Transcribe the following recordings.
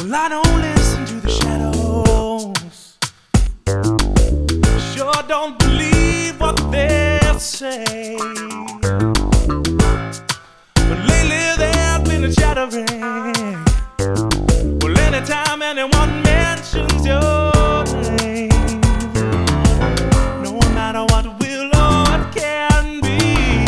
Well, I don't listen to the shadows. Sure don't believe what they say. But lately there's been a chattering. Well, anytime anyone mentions your name, no matter what will or what can be,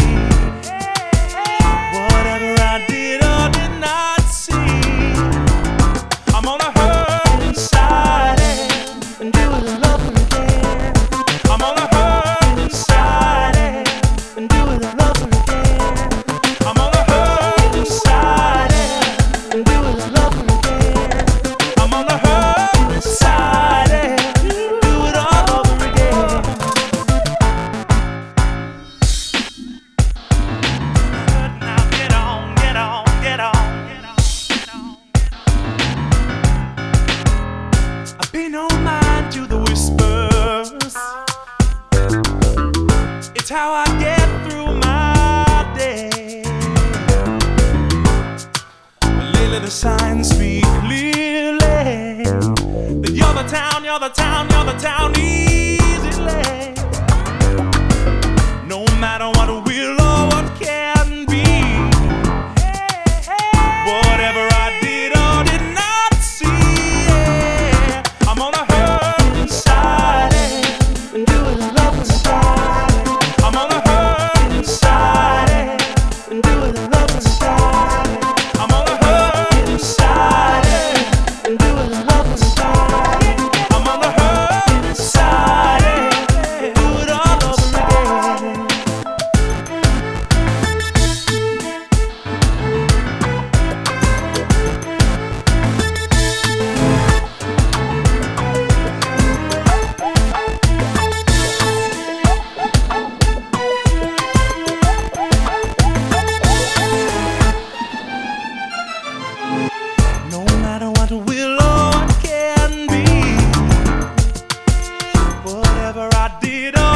whatever I did or did not see, I'm gonna hurt inside and do it all over again. I'm gonna hurt inside and do it all over again. I'm gonna hurt inside and do it all over again. I'm gonna hurt inside and do it all over again. Now get on, get on, get on, get on, get on. I pay no mind to the whispers. It's how I get through my day. But lately the signs speak clearly that you're the town, you're the town, you're the town easily. No matter what will or what can be, whatever I did or did not see, yeah, I'm gonna hurt inside and do it all over again. I'm gonna hurt inside and do it all over again. I'm gonna hurt inside and do it all over again. I'm gonna hurt inside and do it all over again. No matter what will or what can be, whatever I did